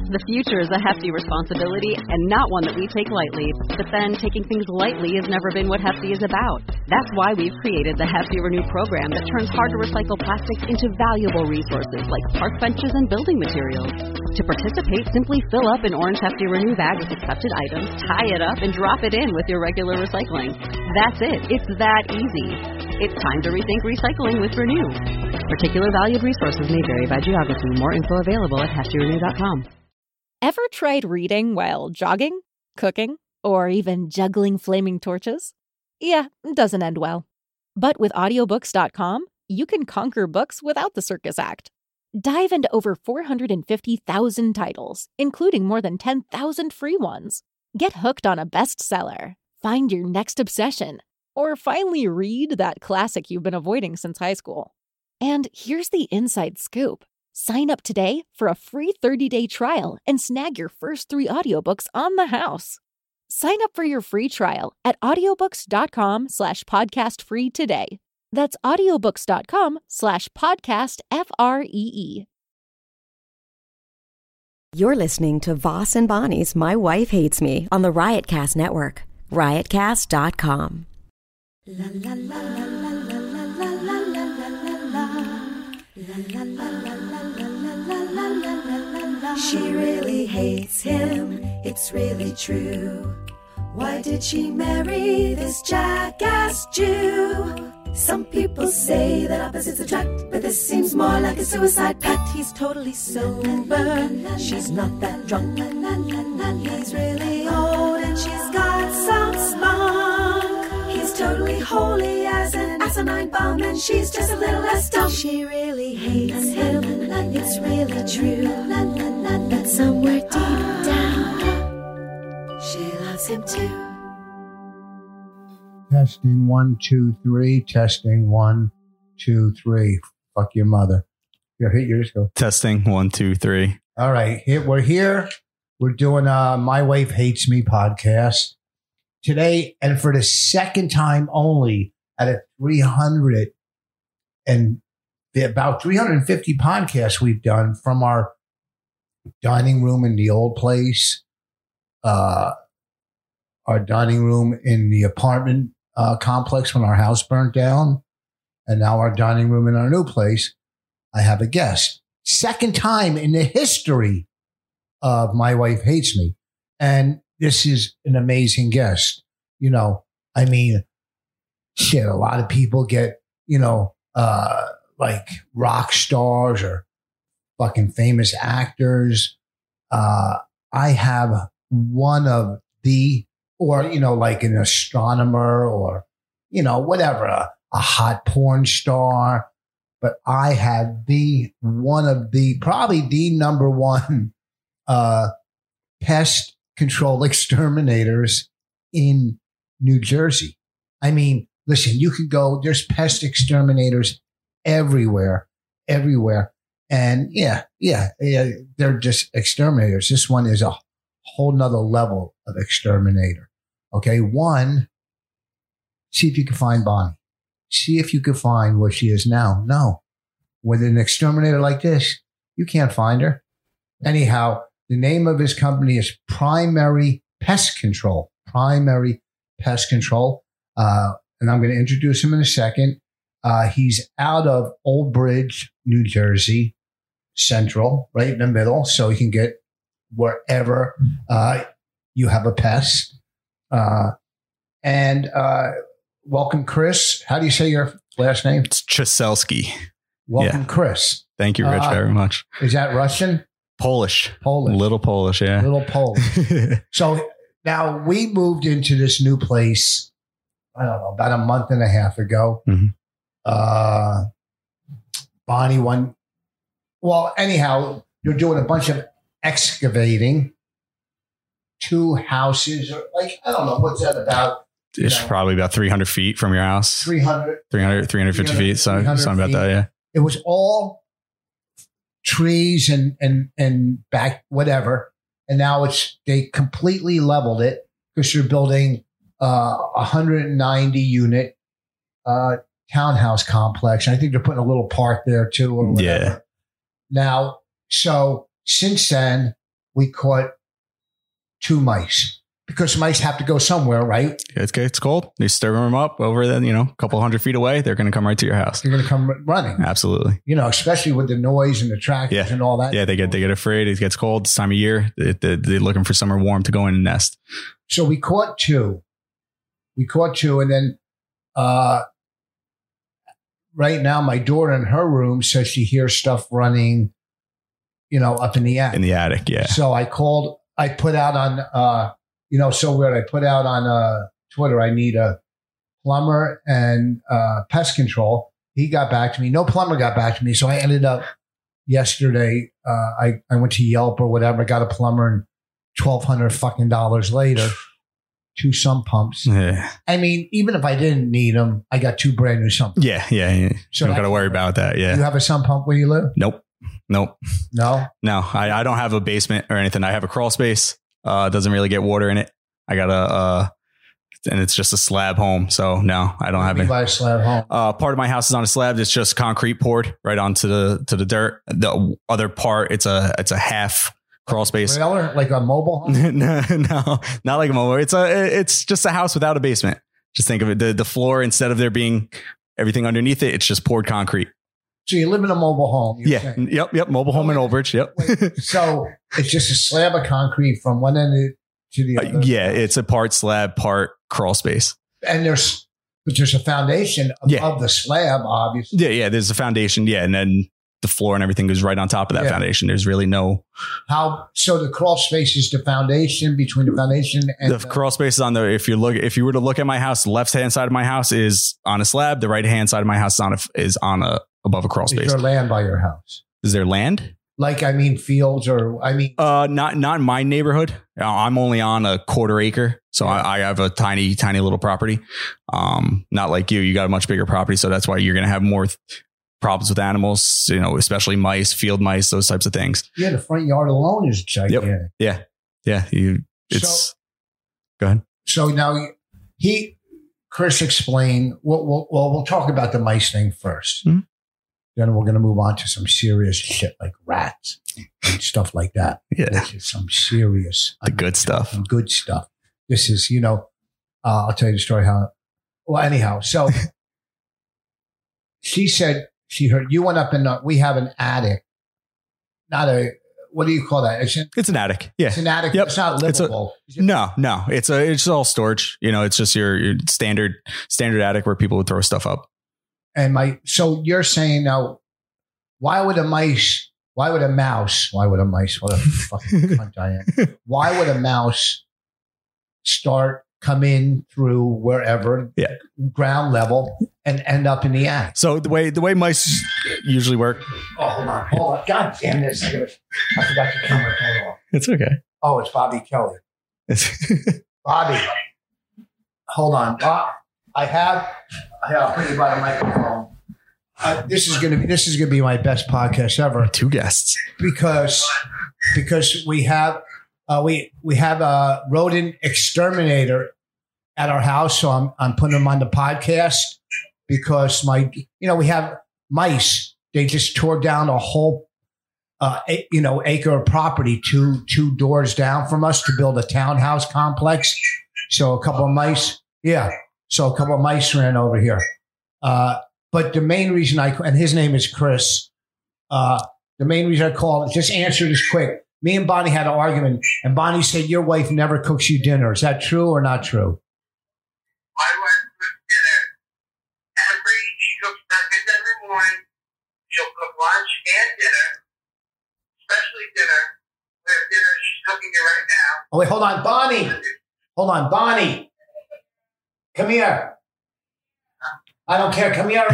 The future is a hefty responsibility and not one that we take lightly. But then taking things lightly has never been what Hefty is about. That's why we've created the Hefty Renew program that turns hard-to-recycle plastics into valuable resources like park benches and building materials. To participate, simply fill up an orange Hefty Renew bag with accepted items, tie it up, and drop it in with your regular recycling. That's it. It's that easy. It's time to rethink recycling with Renew. Particular valued resources may vary by geography. More info available at heftyrenew.com. Ever tried reading while jogging, cooking, or even juggling flaming torches? Yeah, it doesn't end well. But with audiobooks.com, you can conquer books without the circus act. Dive into over 450,000 titles, including more than 10,000 free ones. Get hooked on a bestseller, find your next obsession, or finally read that classic you've been avoiding since high school. And here's the inside scoop. Sign up today for a free 30-day trial and snag your first 3 audiobooks on the house. Sign up for your free trial at audiobooks.com/podcastfree today. That's audiobooks.com/podcastfree. You're listening to Voss and Bonnie's My Wife Hates Me on the Riotcast Network. Riotcast.com. La la la la la la la la la la la la la la. She really hates him, it's really true. Why did she marry this jackass Jew? Some people say that opposites attract, but this seems more like a suicide pact. He's totally sober, she's not that drunk. He's really old and she's got some spunk. He's totally holy as an asinine bomb, and she's just a little less dumb. She really hates him, it's really true. But somewhere deep down, she loves him too. Testing 1, 2, 3. Testing 1, 2, 3. Fuck your mother. Here, hit yours. Go. Testing 1, 2, 3. All right, we're here. We're doing My Wife Hates Me podcast today, and for the second time only out of 300 and about 350 podcasts we've done from our dining room in the old place, our dining room in the apartment complex when our house burnt down, and now our dining room in our new place. I have a guest. Second time in the history of My Wife Hates Me. And this is an amazing guest. You know, I mean, shit, a lot of people get, like rock stars or fucking famous actors. I have one of the, or, like an astronomer or, whatever, a hot porn star. But I have probably the number one pest control exterminators in New Jersey. I mean, listen, you could go, there's pest exterminators everywhere. And yeah, they're just exterminators. This one is a whole nother level of exterminator. Okay. One, see if you can find Bonnie. See if you can find where she is now. No, with an exterminator like this, you can't find her. Anyhow, the name of his company is Primary Pest Control. Primary Pest Control. And I'm going to introduce him in a second. He's out of Old Bridge, New Jersey, Central, right in the middle. So you can get wherever you have a pest. And welcome, Chris. How do you say your last name? It's Czeselsky. Welcome, Chris. Thank you, Rich, very much. Is that Russian? Polish. Little Polish, yeah. Little Polish. So now we moved into this new place, I don't know, about a month and a half ago. Mm-hmm. Bonnie anyhow, you're doing a bunch of excavating. 2 houses, or like, I don't know, what's that about? It's probably about 300 feet from your house. 350 feet. So something about that, yeah. It was all trees and back, whatever. And now they completely leveled it because you're building 190 unit townhouse complex. And I think they're putting a little park there too, or whatever. Yeah. Now, so since then, we caught 2 mice. Because mice have to go somewhere, right? It's cold. You stir them up over then, a couple hundred feet away. They're going to come right to your house. They're going to come running. Absolutely. Especially with the noise and the tractors and all that. Yeah, they get afraid. It gets cold this time of year. They're looking for somewhere warm to go in and nest. So we caught 2. And then right now my daughter in her room says she hears stuff running, up in the attic. In the attic, yeah. So I put out on... so weird. I put out on Twitter, I need a plumber and pest control. He got back to me. No plumber got back to me. So I ended up yesterday, I went to Yelp or whatever, got a plumber, and $1,200 fucking dollars later, 2 sump pumps. Yeah. I mean, even if I didn't need them, I got 2 brand new sump pumps. Yeah. So you don't got to worry about that. Yeah. You have a sump pump where you live? Nope. No? I don't have a basement or anything. I have a crawl space. Doesn't really get water in it. I got and it's just a slab home. So no, I don't have it. By a slab home. Part of my house is on a slab. It's just concrete poured right onto the dirt. The other part, it's a half crawl space. Trailer, like a mobile home? No, not like a mobile. It's just a house without a basement. Just think of it. The floor, instead of there being everything underneath it, it's just poured concrete. So you live in a mobile home. Yeah. Saying. Yep. Mobile home in Old Bridge. Yep. So it's just a slab of concrete from one end to the other. It's a part slab, part crawl space. And there's a foundation above the slab, obviously. Yeah. There's a foundation. Yeah. And then the floor and everything goes right on top of that foundation. There's really no. So the crawl space is the foundation, between the foundation and the crawl space is on the, if you were to look at my house, the left hand side of my house is on a slab. The right hand side of my house is on above a crawl space. Is there land by your house? Is there land? Fields not in my neighborhood. I'm only on a 1/4 acre. So I have a tiny little property. Not like you got a much bigger property. So that's why you're going to have more problems with animals, especially mice, field mice, those types of things. Yeah. The front yard alone is gigantic. Yep. Yeah. Go ahead. So now Chris explained, we'll talk about the mice thing first. Mm-hmm. Then we're going to move on to some serious shit like rats and stuff like that. Yeah. This is some serious. Good stuff. Good stuff. This is, I'll tell you the story anyhow. So she said she heard you went up we have an attic, what do you call that? It's an attic. Yeah. It's an attic. Yep. It's not livable. No. It's all storage. It's just your standard attic where people would throw stuff up. And so you're saying now, why would a mouse, what a fucking cunt I am. Why would a mouse come in through wherever, ground level, and end up in the attic? So the way mice usually work. Oh, hold on. God damn this. I forgot your camera turned off. It's okay. Oh, it's Bobby Kelly. Bobby. Hold on. I'll put you by the microphone. This is gonna be my best podcast ever. 2 guests because we have a rodent exterminator at our house. So I'm putting him on the podcast because we have mice. They just tore down a whole acre of property two doors down from us to build a townhouse complex. So a couple of mice. Yeah. So a couple of mice ran over here. But the main reason and his name is Chris. The main reason I called, just answer this quick. Me and Bonnie had an argument, and Bonnie said your wife never cooks you dinner. Is that true or not true? My wife cooks dinner she cooks breakfast every morning. She'll cook lunch and dinner, especially dinner. We have dinner. She's cooking it right now. Oh, wait, hold on, Bonnie. Come here. I don't care. Come here.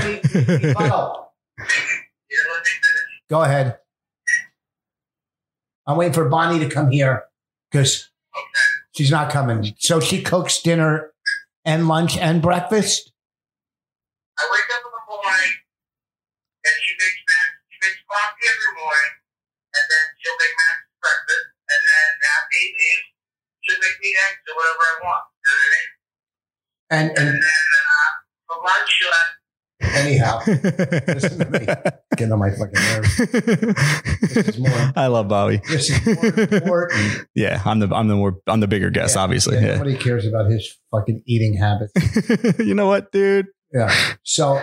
Go ahead. I'm waiting for Bonnie to come here because she's not coming. So she cooks dinner and lunch and breakfast? I wake up in the morning and she makes coffee every morning, and then she'll make Max breakfast, and then after he leaves, she'll make me eggs or whatever I want. You know what I mean? And then for lunch, she'll have Anyhow, listen to me. Get on my fucking nerves. This is more. I love Bobby. This is more important. Yeah, I'm the bigger guest, obviously. Yeah. Nobody cares about his fucking eating habits. You know what, dude? Yeah. So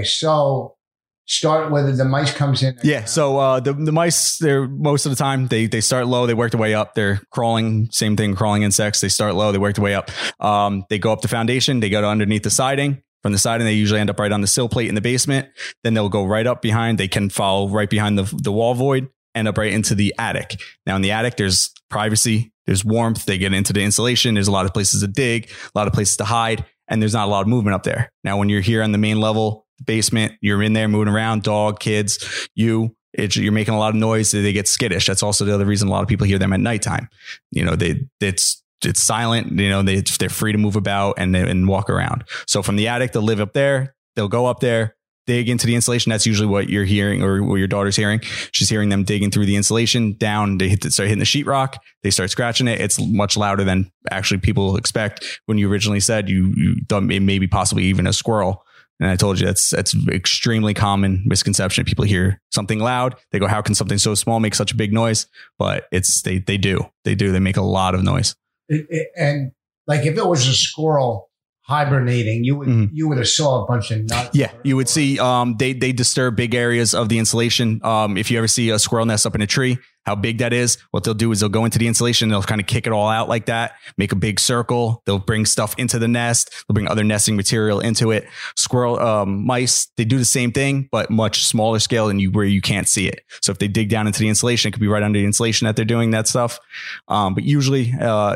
start whether the mice comes in. Yeah. So the mice, they're most of the time they start low, they work their way up. They're crawling, same thing, crawling insects. They start low, they work their way up. They go up the foundation, they go to underneath the siding. From the siding, they usually end up right on the sill plate in the basement. Then they'll go right up behind. They can follow right behind the wall void, end up right into the attic. Now in the attic, there's privacy, there's warmth. They get into the insulation. There's a lot of places to dig, a lot of places to hide, and there's not a lot of movement up there. Now, when you're here on the main level, basement, you're in there moving around, dog, kids, you're making a lot of noise. They get skittish. That's also the other reason a lot of people hear them at nighttime. You know, it's silent. You know, they're free to move about and walk around. So from the attic, they'll live up there. They'll go up there, dig into the insulation. That's usually what you're hearing or what your daughter's hearing. She's hearing them digging through the insulation down. They start hitting the sheetrock. They start scratching it. It's much louder than actually people expect. When you originally said you thought maybe possibly even a squirrel. And I told you that's extremely common misconception. People hear something loud. They go, how can something so small make such a big noise? But they do. They make a lot of noise. And like if it was a squirrel hibernating, you would have saw a bunch of nuts. Yeah, you would see they disturb big areas of the insulation. If you ever see a squirrel nest up in a tree, how big that is, what they'll do is they'll go into the insulation, they'll kind of kick it all out like that, make a big circle. They'll bring stuff into the nest. They'll bring other nesting material into it. Mice, they do the same thing, but much smaller scale and where you can't see it. So if they dig down into the insulation, it could be right under the insulation that they're doing that stuff. But usually,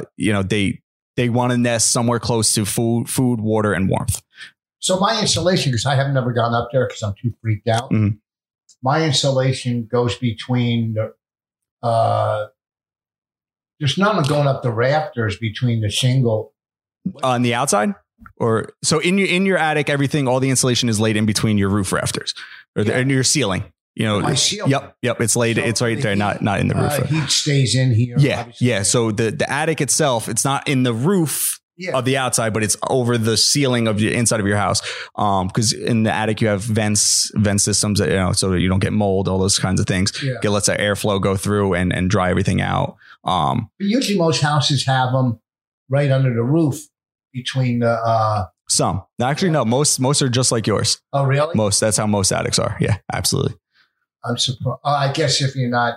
they want to nest somewhere close to food, water, and warmth. So my insulation, because I have never gone up there because I'm too freaked out. Mm-hmm. My insulation goes between there's none going up the rafters between the shingle. On the outside? Or so in your attic, everything, all the insulation is laid in between your roof rafters or in your ceiling. You know, my ceiling. Yep. It's laid. So it's right there, not in the roof. Heat stays in here. Yeah. Obviously. Yeah. So the attic itself, it's not in the roof of the outside, but it's over the ceiling of the inside of your house. Because in the attic you have vent systems that, so that you don't get mold, all those kinds of things. Yeah. It lets that airflow go through and dry everything out. But usually most houses have them right under the roof between the some. Actually, no, most are just like yours. Oh, really? That's how most attics are. Yeah, absolutely. I'm surprised. I guess if you're not.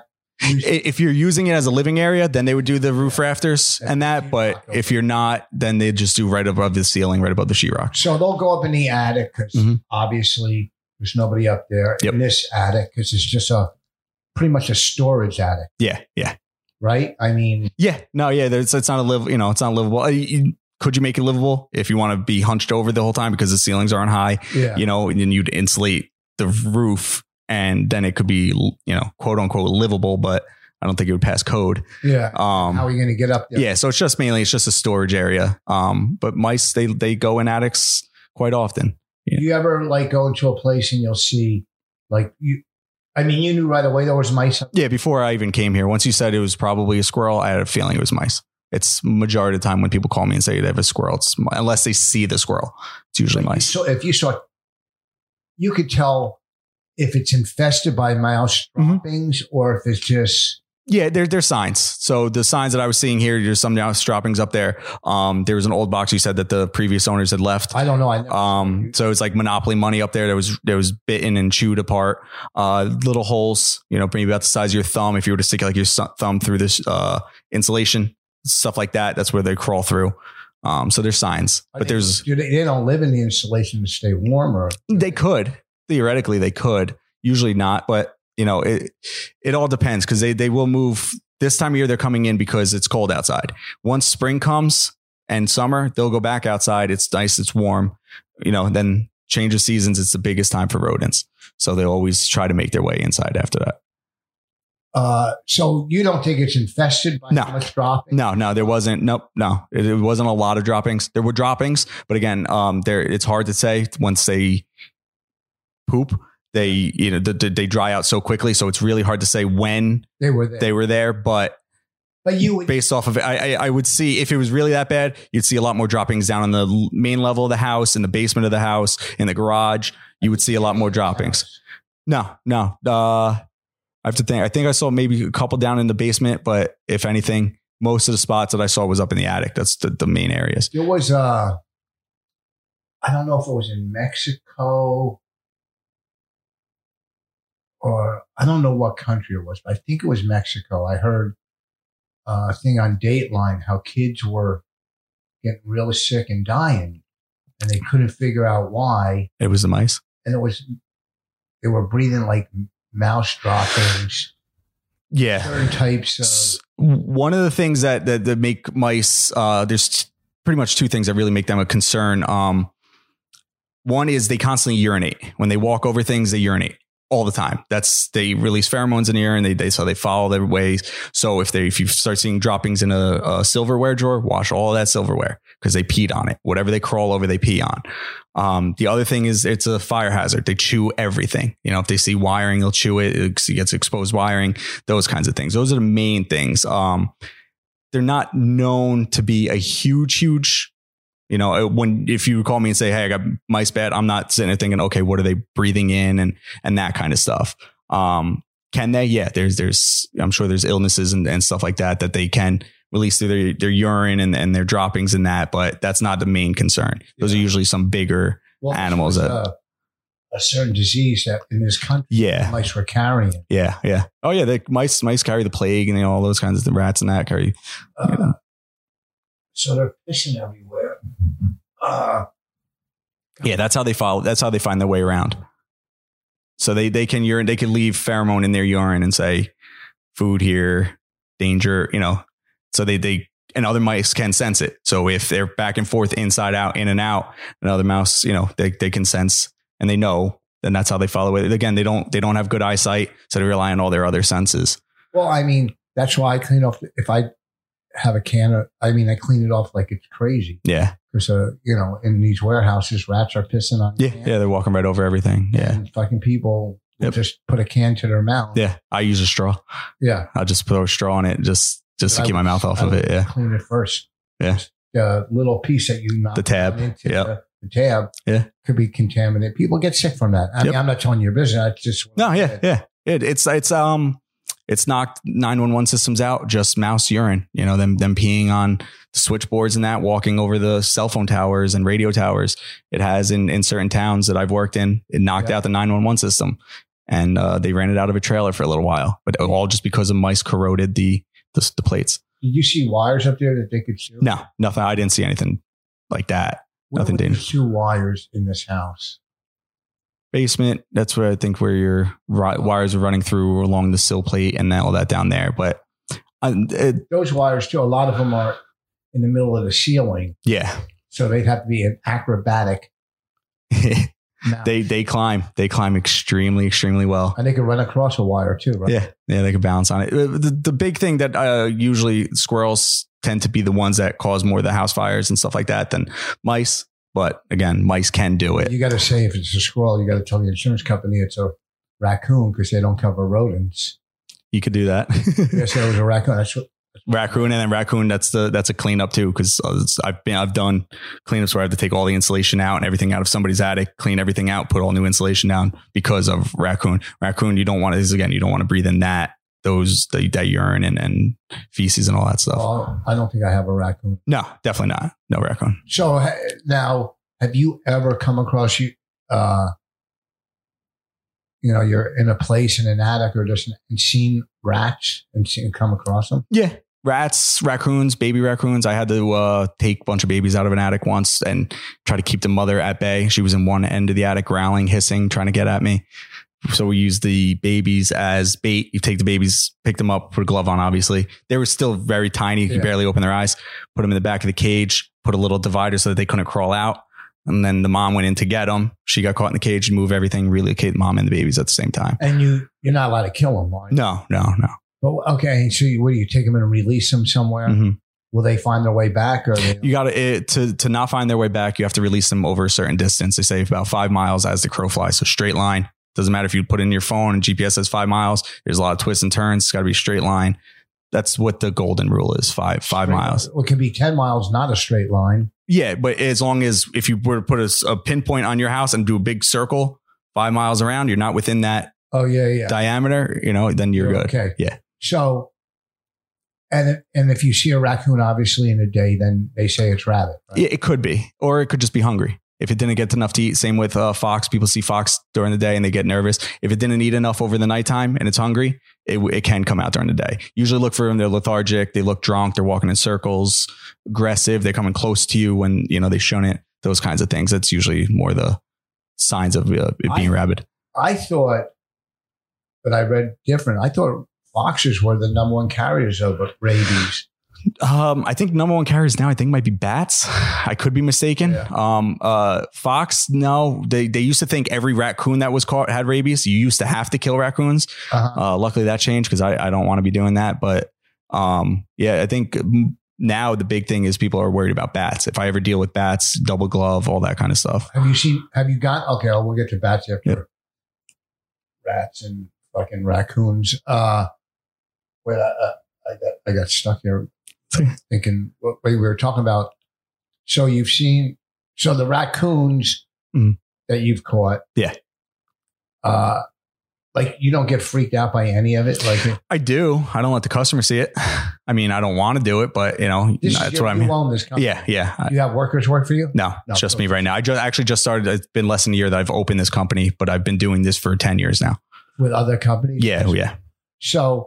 If you're using it as a living area, then they would do the roof rafters and that. But if you're not, then they just do right above the ceiling, right above the sheetrock. So they'll go up in the attic because obviously there's nobody up there in this attic because it's just pretty much a storage attic. Yeah. Yeah. Right. I mean. Yeah. No. Yeah. It's not it's not livable. Could you make it livable if you want to be hunched over the whole time because the ceilings aren't high? Yeah. And then you'd insulate the roof. And then it could be, quote unquote livable, but I don't think it would pass code. Yeah. How are you going to get up there? Yeah. So it's just a storage area. But mice, they go in attics quite often. Yeah. You ever go into a place and you'll see you knew right away there was mice up there? Yeah. Before I even came here, once you said it was probably a squirrel, I had a feeling it was mice. It's majority of the time when people call me and say they have a squirrel, unless they see the squirrel, it's usually mice. So if you saw, you could tell if it's infested by mouse droppings or if it's just... Yeah, there's signs. So the signs that I was seeing here, there's some mouse droppings up there. There was an old box you said that the previous owners had left. I don't know. So it's like Monopoly money up there. There was bitten and chewed apart. Little holes, maybe about the size of your thumb. If you were to stick your thumb through this insulation, stuff like that, that's where they crawl through. So there's signs. But they don't live in the insulation to stay warmer. They could. Theoretically, they could. Usually not, but it all depends because they will move. This time of year, they're coming in because it's cold outside. Once spring comes and summer, they'll go back outside. It's nice, it's warm. Then change of seasons, it's the biggest time for rodents. So they always try to make their way inside after that. So you don't think it's infested by much dropping? No, there wasn't. Nope, no, it wasn't a lot of droppings. There were droppings, but again, it's hard to say once they poop. They dry out so quickly, so it's really hard to say when they were there. But But you would, based off of it, I would see if it was really that bad, you'd see a lot more droppings down on the main level of the house, in the basement of the house, in the garage. You would see a lot more droppings. No. I have to think. I think I saw maybe a couple down in the basement, but if anything, most of the spots that I saw was up in the attic. That's the main areas. There was I don't know if it was in Mexico or I don't know what country it was, but I think it was Mexico. I heard a thing on Dateline how kids were getting really sick and dying, and they couldn't figure out why. It was the mice, and they were breathing like mouse droppings. Yeah, certain types of. One of the things that make mice, there's pretty much two things that really make them a concern. One is they constantly urinate. When they walk over things, they urinate all the time. They release pheromones in the urine. So they follow their ways. So if you start seeing droppings in a silverware drawer, wash all that silverware because they peed on it. Whatever they crawl over, they pee on. The other thing is it's a fire hazard. They chew everything. If they see wiring, they'll chew it. It gets exposed wiring, those kinds of things. Those are the main things. They're not known to be a huge, if you call me and say, hey, I got mice bad, I'm not sitting there thinking, okay, what are they breathing in and that kind of stuff. Can they? Yeah, there's I'm sure there's illnesses and stuff like that they can release through their urine and their droppings and that, but that's not the main concern. Those are usually some bigger animals that a certain disease that in this country, mice were carrying. Yeah. Oh yeah, the mice carry the plague and all those kinds of the rats and that carry. So they're pissing everywhere. Yeah, that's how they follow. That's how they find their way around. So they can urine. They can leave pheromone in their urine and say, "Food here, danger." So they and other mice can sense it. So if they're back and forth, inside out, in and out, another mouse, they can sense and they know. Then that's how they follow it. Again, they don't have good eyesight, so they rely on all their other senses. Well, I mean, that's why I clean off. If I have a can I clean it off like it's crazy. Yeah. Because, in these warehouses, rats are pissing on. Yeah. Yeah. They're walking right over everything. Yeah. And fucking people will just put a can to their mouth. Yeah. I use a straw. Yeah. I'll just throw a straw on it just to keep my mouth off of it. Yeah. Clean it first. Yeah. The little piece that you knock the tab. Into the tab. Yeah. Could be contaminated. People get sick from that. I mean, I'm not telling you your business. I just. No. Yeah. Yeah. It's knocked 911 systems out, just mouse urine, them peeing on the switchboards and that, walking over the cell phone towers and radio towers. It has in certain towns that I've worked in, it knocked out the 911 system and they ran it out of a trailer for a little while, but all just because of mice corroded the plates. Did you see wires up there that they could shoot? No, nothing. I didn't see anything like that. Nothing dangerous. 2 wires in this house. Basement, that's where I think where your wires are running through along the sill plate and all that down there. But those wires too, a lot of them are in the middle of the ceiling. Yeah. So they'd have to be an acrobatic. They climb extremely, extremely well. And they can run across a wire too, right? Yeah. Yeah. They can balance on it. The big thing that usually squirrels tend to be the ones that cause more of the house fires and stuff like that than mice. But again, mice can do it. You got to say if it's a squirrel, you got to tell the insurance company it's a raccoon because they don't cover rodents. You could do that. Yes, it was a raccoon. Raccoon, and then raccoon. That's a cleanup too because I've done cleanups where I have to take all the insulation out and everything out of somebody's attic, clean everything out, put all new insulation down because of raccoon. Raccoon, you don't want to breathe in that urine and feces and all that stuff. Well, I don't think I have a raccoon. No, definitely not. No raccoon. So now, have you ever come across you're in a place in an attic or just and seen rats and come across them? Yeah. Rats, raccoons, baby raccoons. I had to take a bunch of babies out of an attic once and try to keep the mother at bay. She was in one end of the attic, growling, hissing, trying to get at me. So we used the babies as bait. You take the babies, pick them up, put a glove on, obviously. They were still very tiny. You could barely open their eyes. Put them in the back of the cage, put a little divider so that they couldn't crawl out. And then the mom went in to get them. She got caught in the cage and move everything, relocate the mom and the babies at the same time. And you're not allowed to kill them, right? No. But, okay, so what do you take them in and release them somewhere? Mm-hmm. Will they find their way back? Or you got to not find their way back. You have to release them over a certain distance. They say about 5 miles as the crow flies. So straight line. Doesn't matter if you put in your phone and GPS says 5 miles. There's a lot of twists and turns. It's got to be a straight line. That's what the golden rule is. Five miles. It can be 10 miles, not a straight line. Yeah. But as long as if you were to put a pinpoint on your house and do a big circle 5 miles around, you're not within that diameter, then you're good. Okay. Yeah. So, and if you see a raccoon, obviously in a day, then they say it's rabbit. Right? Yeah, it could be, or it could just be hungry. If it didn't get enough to eat, same with fox. People see fox during the day and they get nervous. If it didn't eat enough over the nighttime and it's hungry, it can come out during the day. Usually look for them. They're lethargic. They look drunk. They're walking in circles, aggressive. They're coming close to you when, they shun it, those kinds of things. That's usually more the signs of it being rabid. I thought, but I read different. I thought foxes were the number one carriers of rabies. I think number one carriers now, I think might be bats. I could be mistaken. Yeah. Fox, no, they used to think every raccoon that was caught had rabies. You used to have to kill raccoons. Luckily that changed because I don't want to be doing that. But I think now the big thing is people are worried about bats. If I ever deal with bats, double glove, all that kind of stuff. We'll get to bats after. Yep. Rats and fucking raccoons. I got stuck here thinking we were talking about. So you've seen, the raccoons that you've caught. Yeah. Like you don't get freaked out by any of it. Like I do. I don't let the customer see it. I mean, I don't want to do it, but that's what I mean. Yeah. You have workers work for you? No, it's just me right now. I just started. It's been less than a year that I've opened this company, but I've been doing this for 10 years now. With other companies? Yeah. So,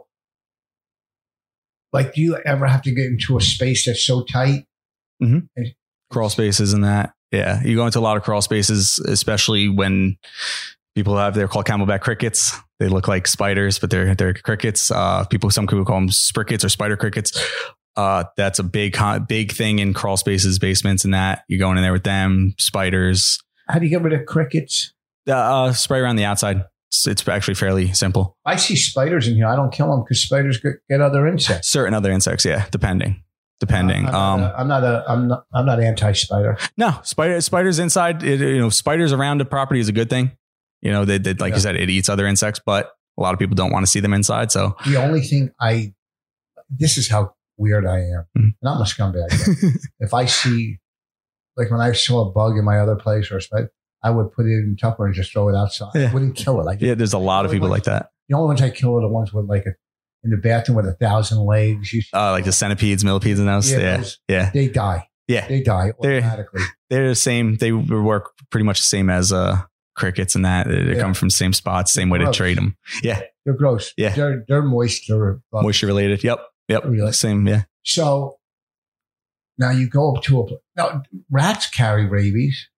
like, do you ever have to get into a space that's so tight? Mm-hmm. Crawl spaces and that. Yeah. You go into a lot of crawl spaces, especially when people they're called camelback crickets. They look like spiders, but they're crickets. Some people call them sprickets or spider crickets. That's a big thing in crawl spaces, basements and that. You're going in there with them, spiders. How do you get rid of crickets? Spray around the outside. It's actually fairly simple. I see spiders in here. I don't kill them because spiders get other insects. Certain other insects, yeah, depending. I'm not anti-spider. No, spiders inside. Spiders around a property is a good thing. They like you said, it eats other insects, but a lot of people don't want to see them inside. So the only thing this is how weird I am. And I'm a scumbag. If I see, like when I saw a bug in my other place or a spider, I would put it in Tupperware and just throw it outside. Yeah. I wouldn't kill it. There's a lot of people like that. The only ones I kill are the ones with in the bathroom with 1,000 legs. Like the centipedes, millipedes and those. Yeah. They die. Yeah. They die automatically. They're the same. They work pretty much the same as crickets and that. They come from the same spots, same way to trade them. Yeah. They're gross. Yeah. They're moisture related. Yep. Really? Same. Yeah. So now you go up to now rats carry rabies.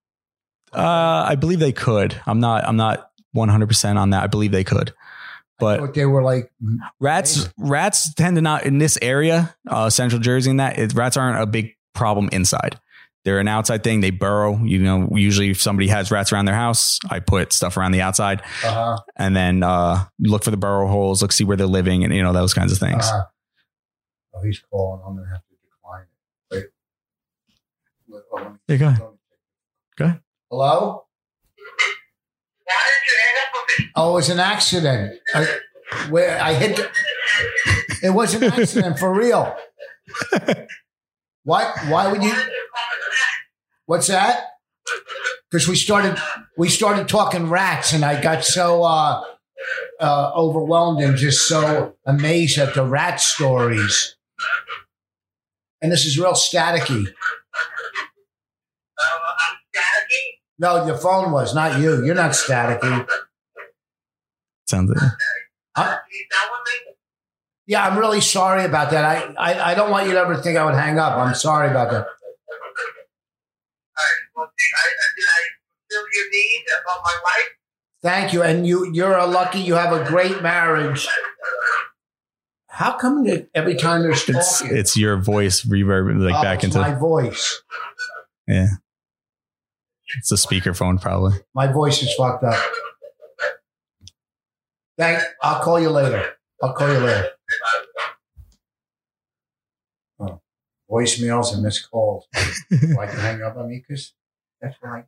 I believe they could. I'm not 100% on that. I believe they could, but they were like rats. Rats tend to not in this area, Central Jersey, and that rats aren't a big problem inside. They're an outside thing. They burrow. Usually if somebody has rats around their house, I put stuff around the outside, and then look for the burrow holes. See where they're living, and those kinds of things. Oh, he's calling. I'm gonna have to decline it. Wait. Yeah, go ahead. Go ahead. Hello? Why did you hang up on me? Oh, it was an accident. I hit it was an accident for real. Why would you? What's that? Because we started talking rats, and I got so overwhelmed and just so amazed at the rat stories. And this is real staticky. I'm staticky? No, your phone was, not you. You're not staticky. Sounds like Yeah, I'm really sorry about that. I don't want you to ever think I would hang up. I'm sorry about that. All right. Well, did I fulfill your need about my wife? Thank you. And you're lucky you have a great marriage. How come every time there's talking? It's your voice reverb back into my voice. Yeah. It's a speakerphone, probably. My voice is fucked up. I'll call you later. Oh, voicemails and missed calls. Why you hang up on me? Because that's what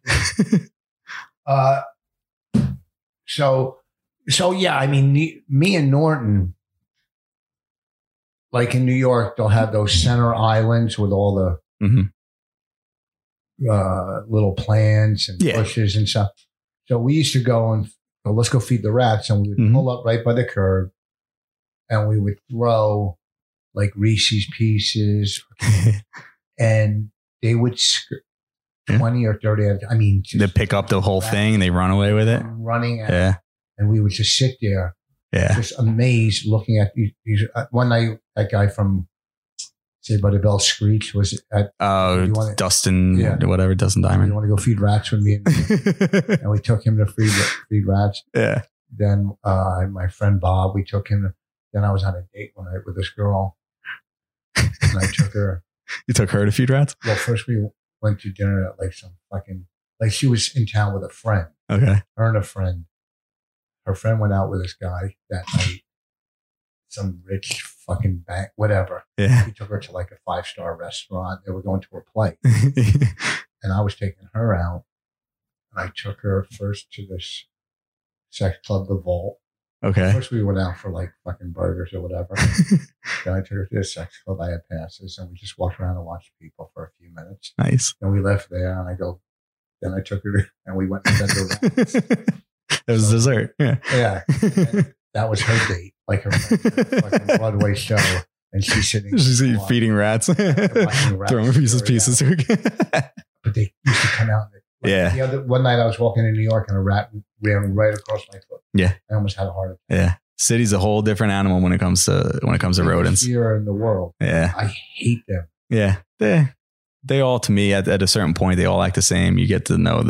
I do. So yeah, I mean, me and Norton, like in New York, they'll have those center islands with all the little plants and bushes and stuff. So we used to go and let's go feed the rats, and we would pull up right by the curb, and we would throw like Reese's Pieces, and they would 20 or 30. I mean, they pick up the whole thing and they run away with it. Running out, and we would just sit there, just amazed, looking at these. One night, that guy from Saved by the Bell, Screech, was at Dustin, whatever, Dustin Diamond. You want to go feed rats with me? And we took him to feed rats. Yeah. Then my friend Bob, we took him. Then I was on a date one night with this girl, and I took her. You took her to feed rats? Well, first we went to dinner at like some fucking, like she was in town with a friend. Okay. Her and a friend. Her friend went out with this guy that night. Some rich fucking bank, whatever. Yeah. He took her to like a 5-star restaurant. They were going to a play. And I was taking her out. And I took her first to this sex club, The Vault. Okay. First we went out for like fucking burgers or whatever. Then I took her to this sex club. I had passes, and we just walked around and watched people for a few minutes. Nice. And we left there, and then I took her to, and we went and fed the rats. That was dessert. Yeah. Yeah. That was her date, like her fucking Broadway show. And she's sitting. She's feeding rats. Throwing pieces to her. But they used to come out. One night I was walking in New York and a rat ran right across my foot. Yeah. I almost had a heart attack. Yeah. City's a whole different animal when it comes to rodents. Fear in the world. Yeah. I hate them. Yeah. They all, to me, at a certain point, they all act the same. You get to know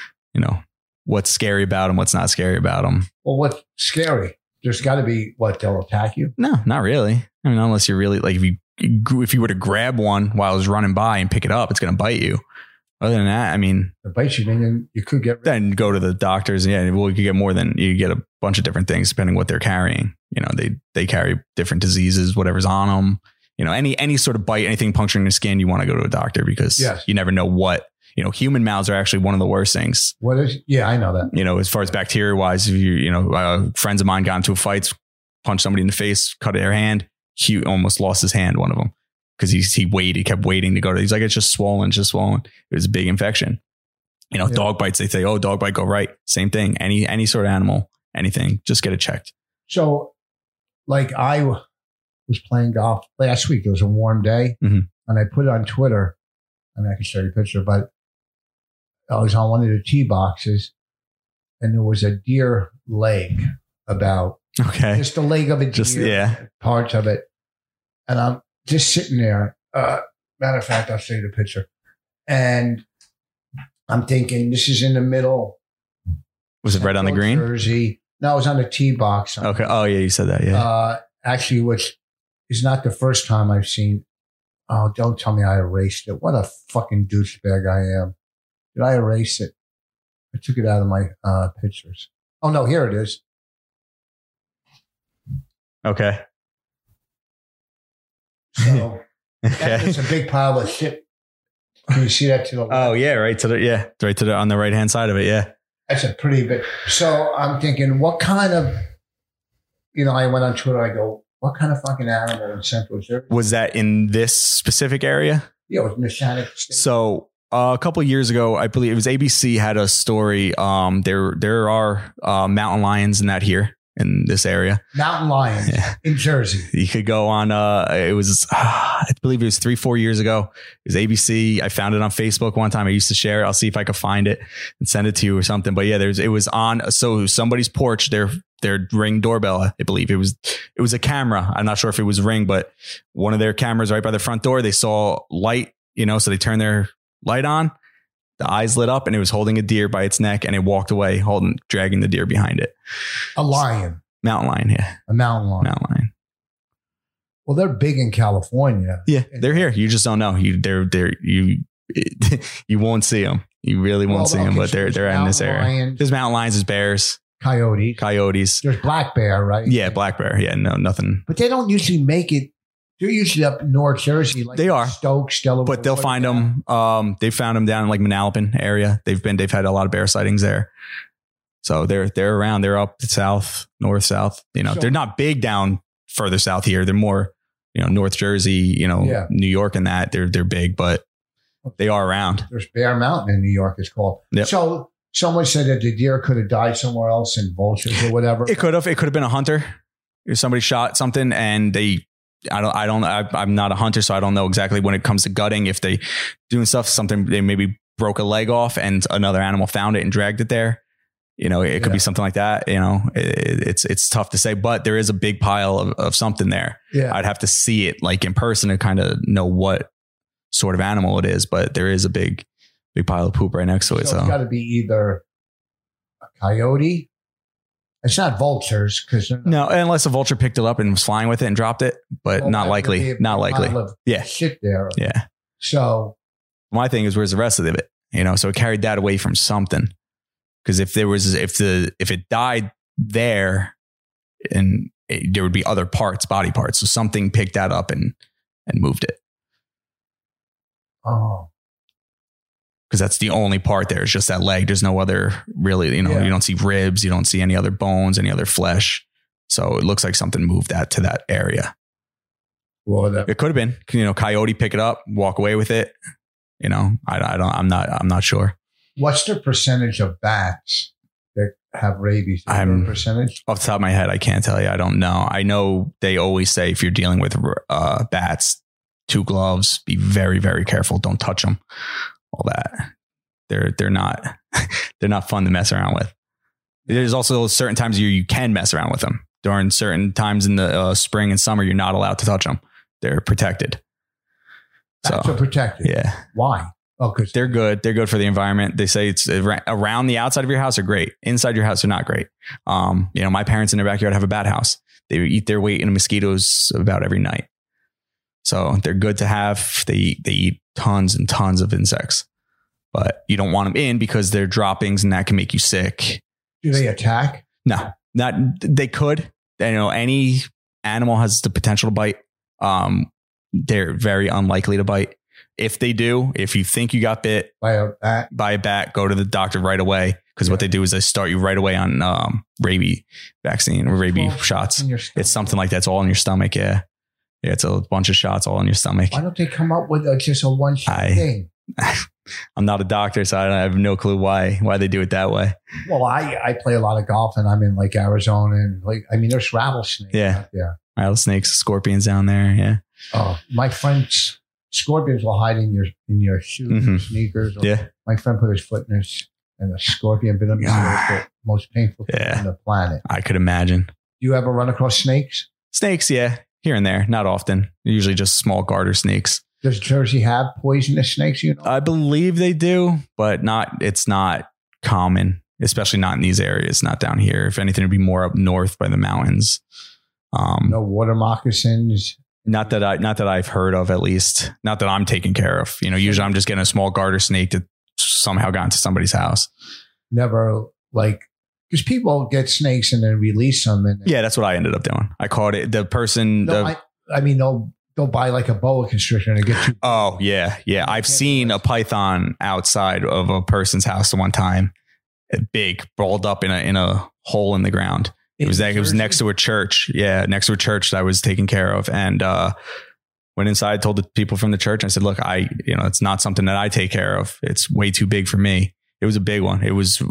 what's scary about them, what's not scary about them. Well, what's scary? There's got to be they'll attack you. No, not really. I mean, unless you're really like, if you were to grab one while I was running by and pick it up, it's going to bite you. Other than that, I mean, it bites you, then you could get. Then go to the doctors. Yeah, well, you could get more than you get a bunch of different things depending what they're carrying. They carry different diseases, whatever's on them. Any sort of bite, anything puncturing the skin, you want to go to a doctor because you never know what. Human mouths are actually one of the worst things. What is? Yeah, I know that. As far as bacteria wise, if friends of mine got into a fight, punched somebody in the face, cut their hand. He almost lost his hand, one of them, because he kept waiting to go to. He's like, it's just swollen. It was a big infection. Dog bites. They say, dog bite, go right. Same thing. Any sort of animal, anything, just get it checked. So, like I was playing golf last week. It was a warm day, and I put it on Twitter. I mean, I can show you a picture, but I was on one of the tee boxes, and there was a deer leg about just the leg of a deer, parts of it, and I'm just sitting there. Matter of fact, I'll show you the picture, and I'm thinking this is in the middle. Was it right on the green? Jersey. No, it was on the tee box. Okay. Oh yeah, you said that. Yeah. Actually, which is not the first time I've seen. Oh, don't tell me I erased it. What a fucking douchebag I am. Did I erase it? I took it out of my pictures. Oh, no, here it is. Okay. So it's a big pile of shit. Can you see that to the left? Oh, yeah, right to the on the right hand side of it. Yeah. That's a pretty big. So I'm thinking, what kind of, I went on Twitter, I go, what kind of fucking animal in Central Jersey? Was that in this specific area? Yeah, it was Neshannock State. So a couple of years ago, I believe it was ABC had a story. There are mountain lions in this area. Mountain lions in Jersey. You could go on. I believe it was 3-4 years ago. It was ABC. I found it on Facebook one time. I used to share it. I'll see if I could find it and send it to you or something. But yeah, it was on. So somebody's porch. Their Ring doorbell, I believe it was a camera. I'm not sure if it was Ring, but one of their cameras right by the front door, they saw light, so they turned their light on, the eyes lit up, and it was holding a deer by its neck, and it walked away, dragging the deer behind it. A lion. Mountain lion. Yeah. A mountain lion. Mountain lion. Well, they're big in California. Yeah. They're here. You just don't know. You won't see them. You really won't see them, but they're in this area. Lions, there's mountain lions, there's bears. Coyotes. There's black bear, right? Yeah, black bear. Yeah, no, nothing. But they don't usually make it. They're usually up in North Jersey. Like they are. Stokes, Delaware. But they'll find them. They found them down in like Manalapan area. They've had a lot of bear sightings there. So they're around. They're up south, north, south. They're not big down further south here. They're more North Jersey, Yeah. New York and that they're big, but they are around. There's Bear Mountain in New York, it's called. Yep. So someone said that the deer could have died somewhere else in vultures or whatever. It could have been a hunter. If somebody shot something and I'm not a hunter, so I don't know exactly when it comes to gutting, if they doing something, they maybe broke a leg off and another animal found it and dragged it there. It could be something like that. It's tough to say, but there is a big pile of something there. Yeah. I'd have to see it like in person to kind of know what sort of animal it is, but there is a big pile of poop right next to it. So it's got to be either a coyote. It's not vultures because no, unless a vulture picked it up and was flying with it and dropped it, but not likely. Not likely. Yeah. Shit there. Yeah. So my thing is, where's the rest of it? So it carried that away from something. Because if it died there, and there would be other body parts, so something picked that up and moved it. Oh. Because that's the only part there. It's just that leg. There's no other really, you don't see ribs. You don't see any other bones, any other flesh. So it looks like something moved that to that area. Well, it could have been, coyote pick it up, walk away with it. I'm not sure. What's the percentage of bats that have rabies? Percentage? Off the top of my head, I can't tell you. I don't know. I know they always say if you're dealing with bats, 2 gloves, be very, very careful. Don't touch them. All that. They're not fun to mess around with. There's also certain times of year you can mess around with them. During certain times in the spring and summer, you're not allowed to touch them. They're protected. Bats are protected. Yeah. Why? Oh, because they're good. They're good for the environment. They say it's around the outside of your house are great. Inside your house are not great. My parents in their backyard have a bat house. They eat their weight in mosquitoes about every night. So they're good to have. They eat tons and tons of insects, but you don't want them in because they're droppings and that can make you sick. Do they attack? No, they could. Any animal has the potential to bite. They're very unlikely to bite. If they do, if you think you got bit by a bat, go to the doctor right away. Because what they do is they start you right away on rabies vaccine or rabies shots. It's something like that. It's all in your stomach. Yeah. Yeah, it's a bunch of shots all in your stomach. Why don't they come up with just a one-shot thing? I'm not a doctor, so I have no clue why they do it that way. Well, I play a lot of golf, and I'm in like Arizona, and there's rattlesnakes out there. Rattlesnakes, scorpions down there. Yeah. Oh, my friend's scorpions will hide in your shoes, and sneakers. Yeah. My friend put his foot in and a scorpion bit him. The most painful thing on the planet. I could imagine. Do you ever run across snakes? Snakes, yeah. Here and there, not often. Usually just small garter snakes. Does Jersey have poisonous snakes? I believe they do, but it's not common, especially not in these areas, not down here. If anything, it'd be more up north by the mountains. No water moccasins. Not that I've heard of, at least. Not that I'm taking care of. Usually I'm just getting a small garter snake that somehow got into somebody's house. Never because people get snakes and then release them. Yeah, that's what I ended up doing. I caught it. The person. They'll buy like a boa constrictor and get you. Oh, yeah. Yeah. I've seen a python outside of a person's house one time. Big, balled up in a hole in the ground. It was next to a church. Yeah, next to a church that I was taking care of. And went inside, told the people from the church, and I said, look, it's not something that I take care of. It's way too big for me. It was a big one. It was,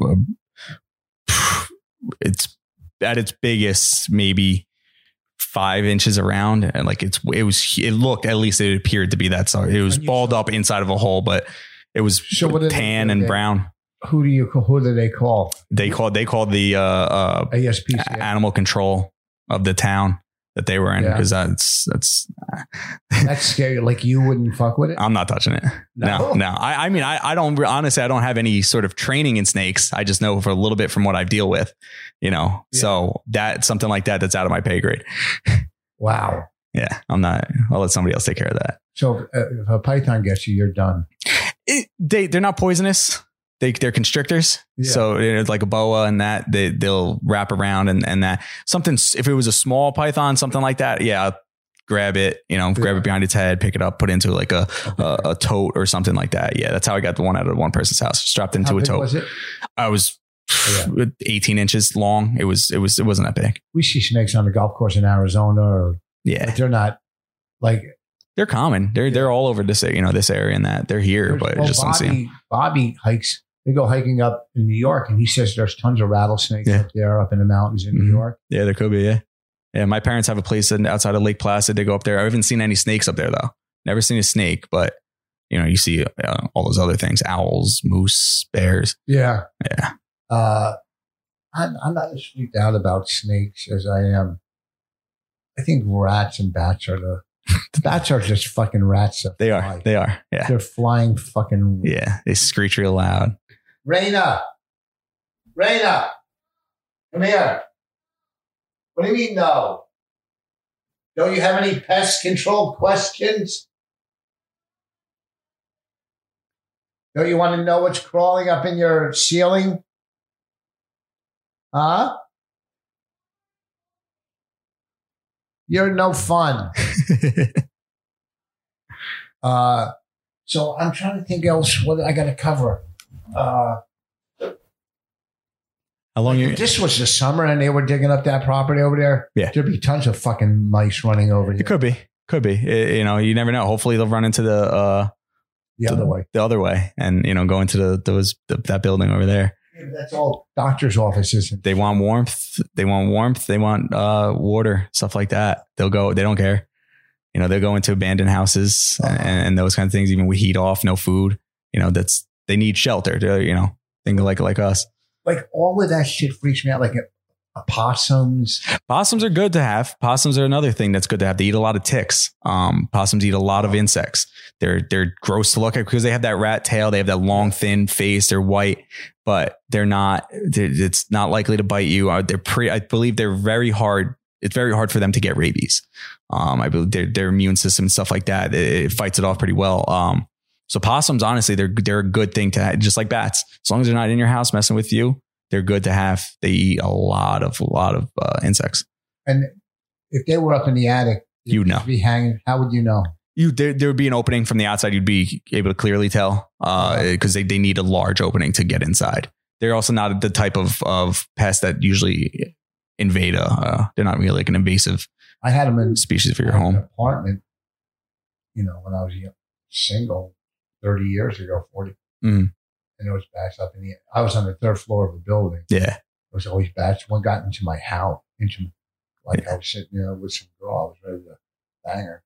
it's at its biggest, maybe 5 inches around. And it looked, at least it appeared to be that size. It was balled up inside of a hole, but it was tan and brown. Who do they call? They called the ASPCA. Animal control of the town that they were in, because that's scary. Like, you wouldn't fuck with it? I'm not touching it. No. I mean, I don't honestly, I don't have any sort of training in snakes. I just know for a little bit from what I deal with, so that's something like that's out of my pay grade. Wow. Yeah. I'll let somebody else take care of that. So if a python gets you, you're done. They're not poisonous. They're constrictors. Yeah. So it's like a boa and that they'll wrap around and that something, if it was a small python, something like that. Yeah. I'll grab it, grab it behind its head, pick it up, put it into like a tote or something like that. Yeah. That's how I got the one out of one person's house, strapped into a tote. How big was it? I was 18 inches long. It wasn't that big. We see snakes on the golf course in Arizona but they're not Like they're common. They're all over this, this area and that. They're here, but well, just don't see them. Bobby hikes. They go hiking up in New York, and he says there's tons of rattlesnakes up there, up in the mountains in New York. Yeah, there could be. Yeah, yeah. My parents have a place outside of Lake Placid. They go up there. I haven't seen any snakes up there though. Never seen a snake, but you see all those other things: owls, moose, bears. Yeah, yeah. I'm not as freaked out about snakes as I am. I think rats and bats are the bats are just fucking rats. They are. They are. Yeah. They're flying fucking. Yeah. They screech real loud. Raina, come here. What do you mean no? Don't you have any pest control questions? Don't you want to know what's crawling up in your ceiling? Huh? You're no fun. So I'm trying to think else what I got to cover. How long you? This was the summer and they were digging up that property over there. Yeah. There'd be tons of fucking mice running over here. It could be. You never know. Hopefully they'll run into the other way and, go into that building over there. Yeah, that's all doctor's offices. They want warmth. They want water, stuff like that. They'll go, they don't care. They'll go into abandoned houses and those kind of things, even with heat off, no food, they need shelter to, think like us. Like all of that shit freaks me out. Like possums. Possums are good to have. Possums are another thing that's good to have. They eat a lot of ticks. Possums eat a lot of insects. They're gross to look at because they have that rat tail. They have that long, thin face. They're white, but it's not likely to bite you. I believe they're very hard. It's very hard for them to get rabies. I believe their immune system and stuff like that, it fights it off pretty well. So possums, honestly, they're a good thing to have, just like bats. As long as they're not in your house messing with you, they're good to have. They eat a lot of insects. And if they were up in the attic, you'd know. Be hanging. How would you know? There would be an opening from the outside. You'd be able to clearly tell because they need a large opening to get inside. They're also not the type of pest that usually invade they're not really like an invasive. I had them in species for your home apartment. When I was single 30 years ago, 40. Mm. And there was bats up in I was on the third floor of a building. Yeah. There was always bats. One got into my house, I was sitting there with some girl. I was ready to bang her.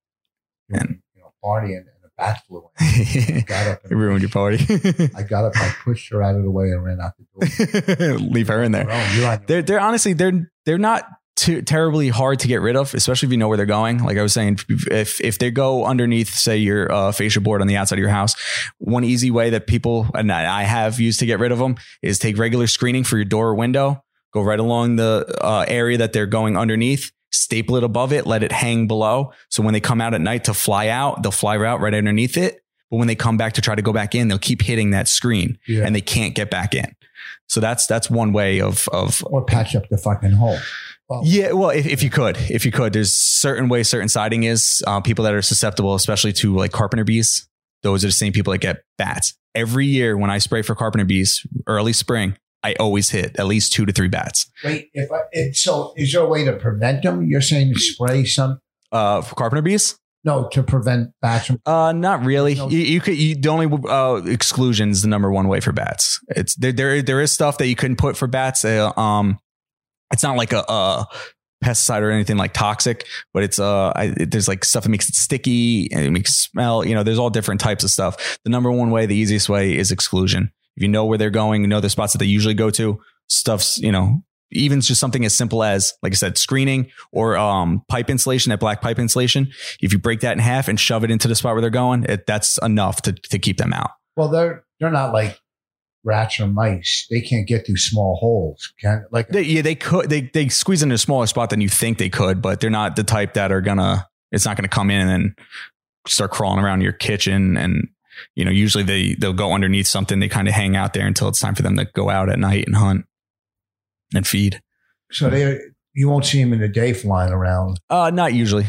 Party and a bat flew in. Got up. It ruined your party. I got up, I pushed her out of the way and ran out the door. Leave her in there. They're honestly, they're not too terribly hard to get rid of, especially if you know where they're going. Like I was saying, if they go underneath, say your fascia board on the outside of your house, one easy way that people, and I have used to get rid of them, is take regular screening for your door or window, go right along the area that they're going underneath, staple it above it, let it hang below. So when they come out at night to fly out, they'll fly out right underneath it. But when they come back to try to go back in, they'll keep hitting that screen and they can't get back in. So that's one way of or patch up the fucking hole. Yeah, well, if you could, there's certain ways certain siding is. People that are susceptible, especially to like carpenter bees, those are the same people that get bats. Every year when I spray for carpenter bees, early spring, I always hit at least 2 to 3 bats. Wait, so is there a way to prevent them? You're saying to spray some for carpenter bees? No, to prevent bats from. Not really. You could. The only exclusion is the number one way for bats. It's there is stuff that you couldn't put for bats. It's not like a pesticide or anything like toxic, but it's there's like stuff that makes it sticky and it makes it smell. There's all different types of stuff. The number one way, the easiest way, is exclusion. If you know where they're going, you know the spots that they usually go to. Stuff's even just something as simple as, like I said, screening or pipe insulation, that black pipe insulation. If you break that in half and shove it into the spot where they're going, that's enough to keep them out. Well, they're not like rats or mice. They can't get through small holes. They could. They squeeze into a smaller spot than you think they could, but they're not the type that are it's not gonna come in and start crawling around your kitchen. And usually they'll go underneath something. They kind of hang out there until it's time for them to go out at night and hunt and feed. So you won't see them in the day flying around. Not usually.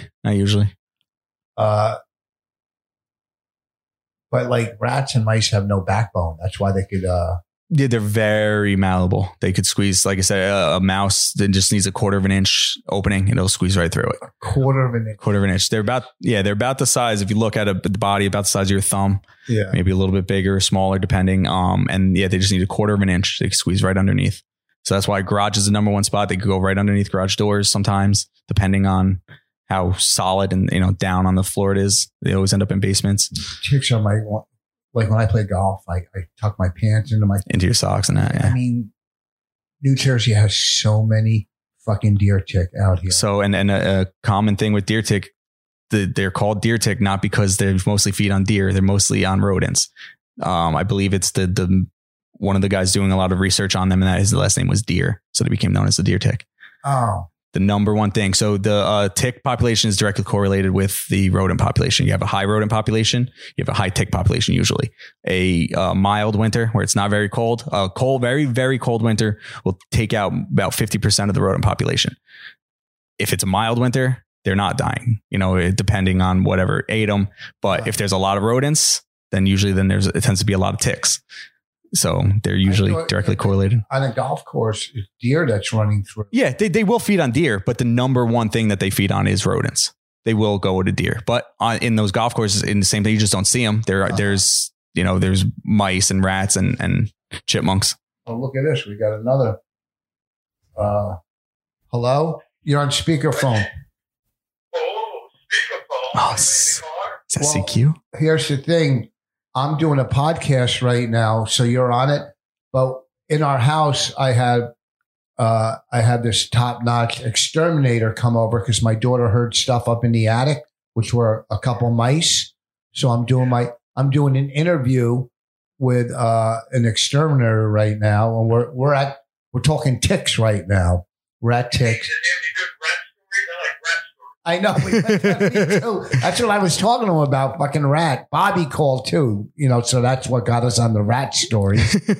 But like rats and mice have no backbone. That's why they could. Yeah, they're very malleable. They could squeeze, like I said, a mouse that just needs a 1/4 of an inch opening, and it'll squeeze right through it. 1/4 of an inch. 1/4 of an inch. They're about the size. If you look at the body, about the size of your thumb. Yeah. Maybe a little bit bigger, smaller, depending. And yeah, they just need a 1/4 of an inch. They can squeeze right underneath. So that's why garage is the number one spot. They could go right underneath garage doors sometimes, depending on how solid and down on the floor it is. They always end up in basements. Chicks are like when I play golf, I tuck my pants into your socks and that. Yeah. I mean, New Jersey has so many fucking deer tick out here. So, and a common thing with deer tick, they're called deer tick not because they mostly feed on deer. They're mostly on rodents. I believe it's the one of the guys doing a lot of research on them, and that his last name was Deer, so they became known as the deer tick. Oh. The number one thing. So the tick population is directly correlated with the rodent population. You have a high rodent population. You have a high tick population usually. A mild winter where it's not very cold. A cold, very, very cold winter will take out about 50% of the rodent population. If it's a mild winter, they're not dying, depending on whatever ate them. But if there's a lot of rodents, then usually it tends to be a lot of ticks. So they're usually directly correlated. On a golf course, it's deer that's running through. Yeah, they will feed on deer, but the number one thing that they feed on is rodents. They will go to deer, but in those golf courses, in the same thing, you just don't see them. There's mice and rats and chipmunks. Oh, look at this. We got another. Hello? You're on speakerphone. Oh, speakerphone. Oh, is that CQ? Here's the thing. I'm doing a podcast right now, so you're on it. But in our house, I had this top-notch exterminator come over because my daughter heard stuff up in the attic, which were a couple mice. So I'm doing an interview with an exterminator right now, and we're talking ticks right now. We're at ticks. I know. Me too. That's what I was talking to him about. Fucking rat. Bobby called too. So that's what got us on the rat story.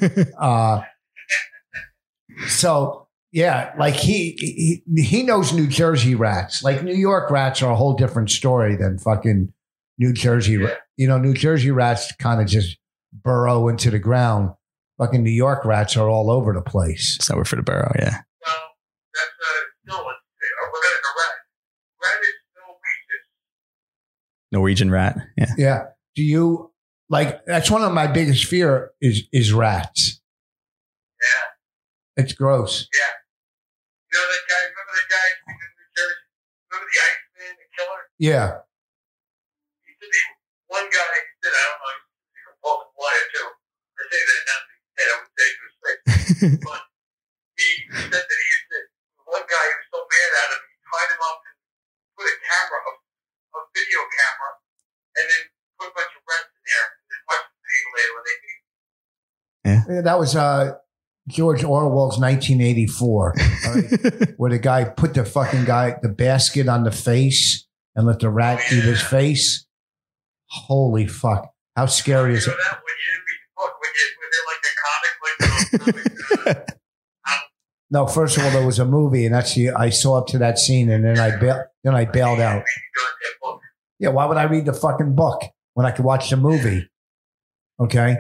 So yeah, like he knows New Jersey rats. Like New York rats are a whole different story than fucking New Jersey. New Jersey rats kind of just burrow into the ground. Fucking New York rats are all over the place. Somewhere for the burrow, yeah. Well, that's no one. We're going to rat. Rat is Norwegian rat. Yeah. Yeah. Do you that's one of my biggest fear is rats. Yeah. It's gross. Yeah. That guy, remember the guy in New Jersey? Remember the Iceman, the killer? Yeah. He said one guy said, I don't know, he's a compulsive liar too. I say that not to his head, I would say to his face. But he said that one guy who was so mad at him, he tied him up and put a video camera, and then put a bunch of rats in there, and then watch the video later when they meet. Yeah, that was George Orwell's 1984, right? Where the guy put the basket on the face and let the rat eat his face. Holy fuck. How scary is it? That when you didn't read the book, was there like a comic? No, first of all, there was a movie, and I saw up to that scene, and then I bailed out. Yeah, why would I read the fucking book when I could watch the movie? Okay.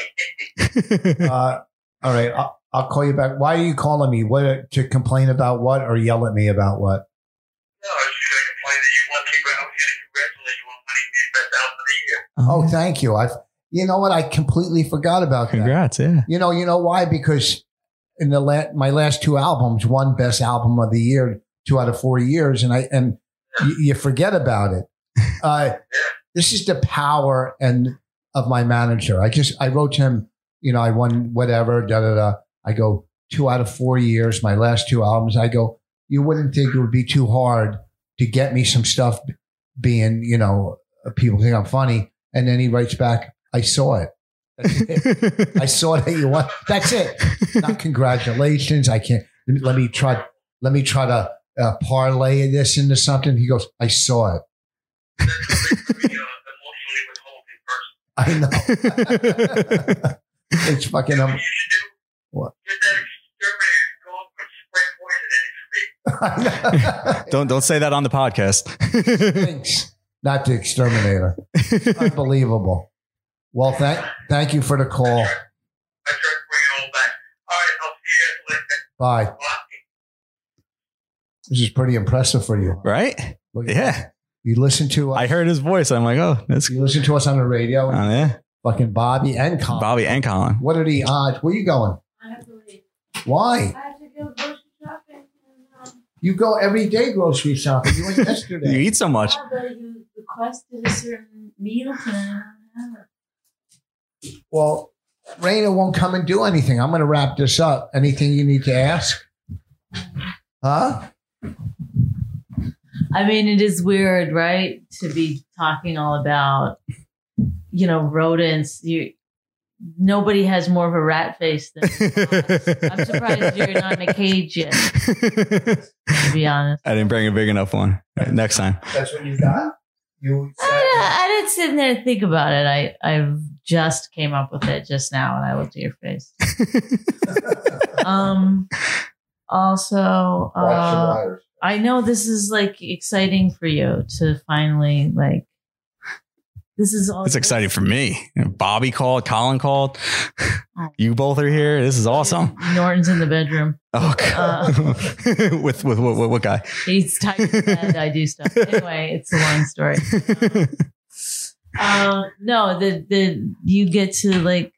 All right, I'll call you back. Why are you calling me? What to complain about? What or yell at me about what? No, I was just going to complain that you want people out here to congratulate you on winning the best album of the year. Oh, thank you. You know what? I completely forgot about Congrats, that. Yeah. You know why? Because in my last two albums, won best album of the year 2 out of 4 years, and you forget about it. This is the power of my manager. I wrote to him. I won whatever. I go 2 out of 4 years. My last 2 albums. I go. You wouldn't think it would be too hard to get me some stuff. Being people think I'm funny, and then he writes back. I saw it. That's it. I saw that you won. That's it. Not congratulations. I can't. Let me try to parlay this into something. He goes, I saw it. I know. It's fucking. You should do. What? Get that exterminator going with spray poison in his face. Don't say that on the podcast. Thanks. Not the exterminator. Unbelievable. Well, thank you for the call. I tried to bring it all Bye. This is pretty impressive for you. Right? Look at Yeah. that. You listen to us. I heard his voice. I'm like, oh, that's You listen to us on the radio. oh, yeah. Fucking Bobby and Colin. Bobby and Colin. What are the odds? Where you going? I have to leave. Why? I have to go grocery shopping. You go every day grocery shopping. You went You yesterday. eat so much. But you requested a certain meal plan. I don't have it. Well, Raina won't come and do anything. I'm going to wrap this up. Anything you need to ask? Huh? I mean, it is weird, right? To be talking all about, rodents. Nobody has more of a rat face than I'm surprised you're not in a cage yet, to be honest. I didn't bring a big enough one. Next time. That's what you got? You said I didn't sit there and think about it. I just came up with it just now when I looked at your face. Also, I know this is like exciting for you to finally this is all. It's exciting for me. Bobby called, Colin called. You both are here. This is awesome. Norton's in the bedroom. Oh, God. with what guy? He's tied to bed. I do stuff. Anyway, it's a long story. No, you get to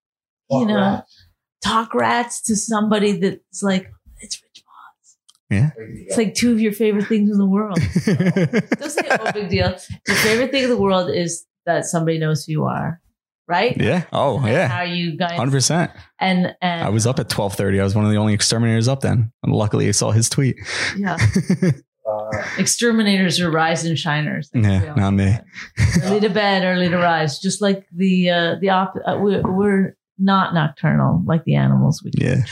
talk rats to somebody that's like, it's Rich Voss. Yeah. It's like two of your favorite things in the world. Don't say, oh, big deal. Your favorite thing in the world is that somebody knows who you are, right? Yeah. Oh, That's yeah. how you guys 100%. and I was up at 12:30. I was one of the only exterminators up then. And luckily, I saw his tweet. yeah. Exterminators are rise and shiners. Yeah, not me. Early to bed, early to rise. Just like we're not nocturnal like the animals. Yeah.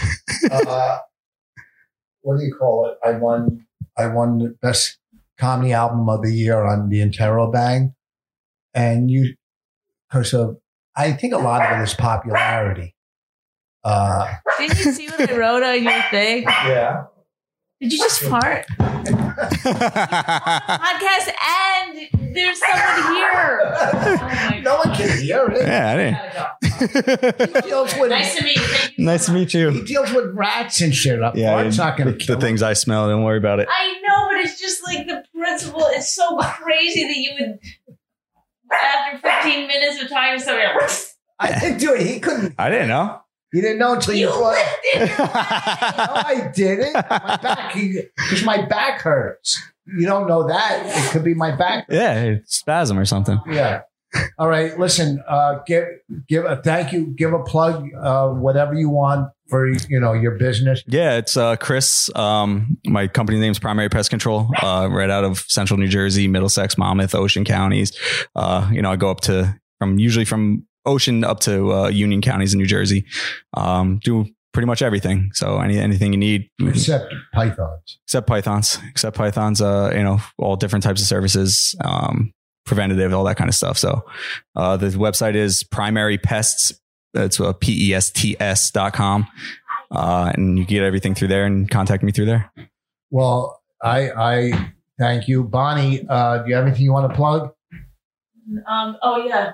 What do you call it? I won the best comedy album of the year on the Interrobang. And because of, I think a lot of it is popularity. Did you see what I wrote on your thing? Yeah. Did you just fart? Podcast and there's someone here. Oh my No one can hear it. Yeah, I didn't. He deals with, Nice to meet you. Thank you. Nice to meet you. he deals with rats and shit. Yeah, Fart's not going to the kill him. things I smell. Don't worry about it. I know, but it's just like the principle. It's so crazy that you would, after 15 minutes of talking to somebody, I didn't do it. He couldn't. I didn't know. You didn't know until you you brought it. lifted your No, I didn't. My back, because my back hurts. You don't know that. It could be my back. Yeah, it's spasm or something. Yeah. All right. Listen. Give a thank you. Give a plug. Whatever you want for your business. Yeah, it's Chris. My company name's Primary Pest Control. Right out of Central New Jersey, Middlesex, Monmouth, Ocean counties. I go up from Ocean up to Union counties in New Jersey. Do pretty much everything. So anything you need, Except pythons. except pythons. All different types of services, preventative, all that kind of stuff. So the website is Primary Pests. It's PESTS.com. And you can get everything through there and contact me through there. Well, I thank you, Bonnie. Do you have anything you want to plug? Oh yeah,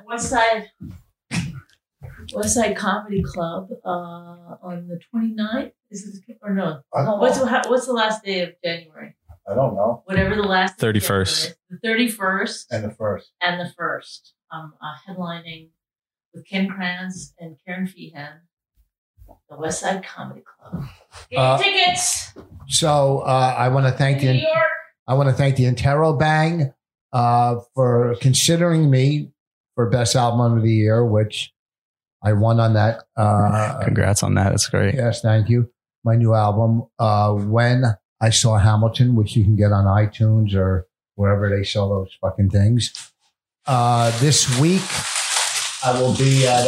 Westside Comedy Club on the 29th. Is it or no? I don't What's the last day of January? I don't know. Whatever the last 31st. The 31st And the first. and the 1st. Headlining with Ken Kranz and Karen Feehan, the Westside Comedy Club. Get your tickets. So I want to thank New the York. Interrobang for considering me for Best Album of the Year, which I won on that. Congrats on that. That's great. Yes, thank you. My new album, When I Saw Hamilton, which you can get on iTunes or wherever they sell those fucking things. This week, I will be at.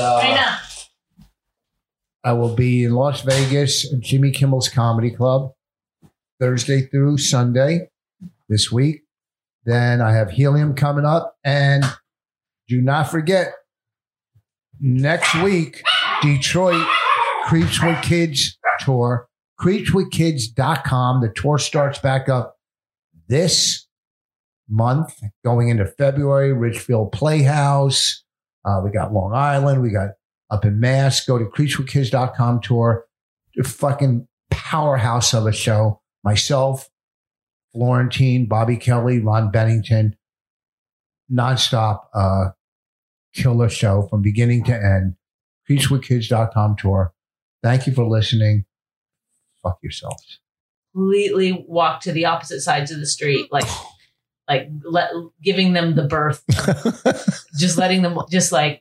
I will be in Las Vegas at Jimmy Kimmel's Comedy Club Thursday through Sunday this week. Then I have Helium coming up, and do not forget next week, Detroit Creeps with Kids tour. CreepsWithKids.com. The tour starts back up this month, going into February. Richfield Playhouse. We got Long Island. We got up in Mass. Go to CreepsWithKids.com tour. Fucking powerhouse of a show. Myself, Florentine, Bobby Kelly, Ron Bennington, nonstop killer show from beginning to end. CreepsWithKids.com tour. Thank you for listening. Fuck yourselves. Completely walk to the opposite sides of the street, giving them the birth, just letting them, just like,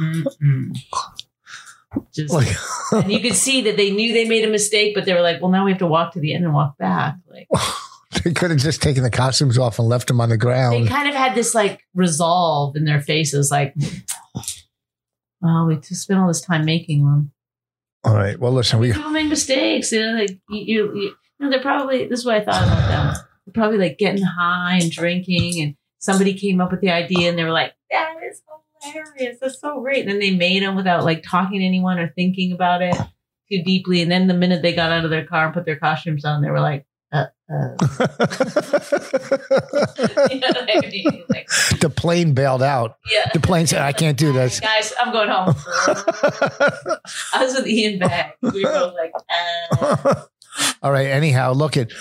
just, and you could see that they knew they made a mistake, but they were like, well, now we have to walk to the end and walk back. Like, they could have just taken the costumes off and left them on the ground. They kind of had this like resolve in their faces, like, well, we just spent all this time making them. All right. Well, listen, people make mistakes. You know, like you know, they're probably, this is what I thought about them. They're probably like getting high and drinking, and somebody came up with the idea and they were like, that is hilarious. That's so great. And then they made them without like talking to anyone or thinking about it too deeply. And then the minute they got out of their car and put their costumes on, they were like, you know what I mean? Like, the plane bailed out. Yeah. The plane said, I can't do this. Guys, I'm going home. I was with Ian back. We were both like, All right. Anyhow, look at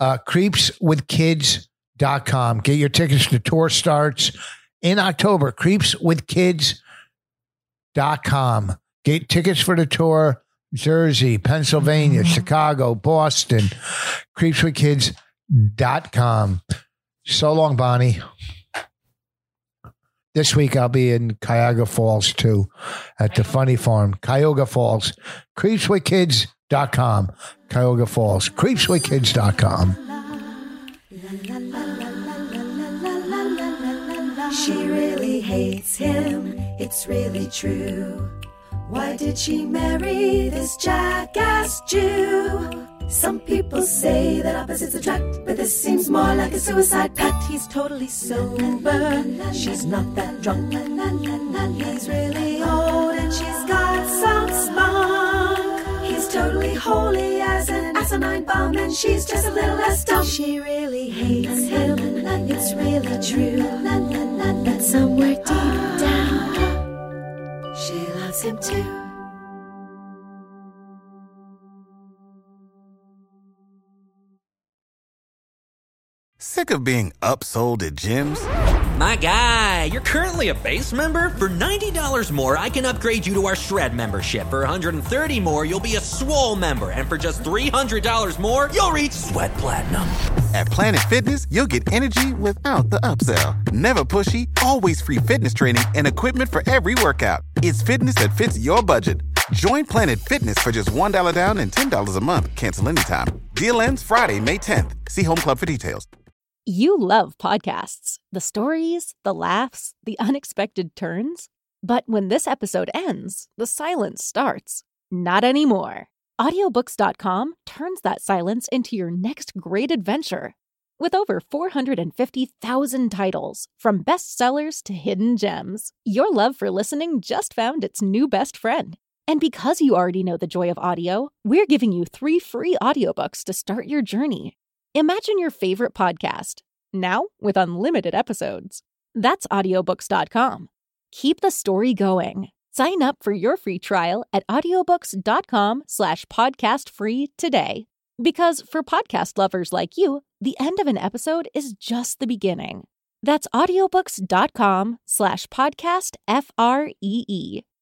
CreepsWithKids.com. Get your tickets. The tour starts in October. CreepsWithKids.com. Get tickets for the tour. Jersey, Pennsylvania, Chicago, Boston. CreepsWithKids.com. So long, Bonnie. This week I'll be in Cuyahoga Falls too, at the Funny Farm. Cuyahoga Falls. CreepsWithKids.com. Cuyahoga Falls. CreepsWithKids.com. She really hates him, it's really true. Why did she marry this jackass Jew? Some people say that opposites attract, but this seems more like a suicide pact. He's totally sober, she's not that drunk. He's really old and she's got some spunk. He's totally holy as an asinine bomb, and she's just a little less dumb. She really hates him, it's really true. But somewhere deep down, she loves him too. Sick of being upsold at gyms? My guy, you're currently a base member. For $90 more, I can upgrade you to our Shred membership. For $130 more, you'll be a Swole member. And for just $300 more, you'll reach Sweat Platinum. At Planet Fitness, you'll get energy without the upsell. Never pushy, always free fitness training and equipment for every workout. It's fitness that fits your budget. Join Planet Fitness for just $1 down and $10 a month. Cancel anytime. Deal ends Friday, May 10th. See Home Club for details. You love podcasts, the stories, the laughs, the unexpected turns. But when this episode ends, the silence starts. Not anymore. Audiobooks.com turns that silence into your next great adventure. With over 450,000 titles, from bestsellers to hidden gems, your love for listening just found its new best friend. And because you already know the joy of audio, we're giving you 3 free audiobooks to start your journey. Imagine your favorite podcast, now with unlimited episodes. That's audiobooks.com. Keep the story going. Sign up for your free trial at audiobooks.com/podcastfree today. Because for podcast lovers like you, the end of an episode is just the beginning. That's audiobooks.com/podcastfree.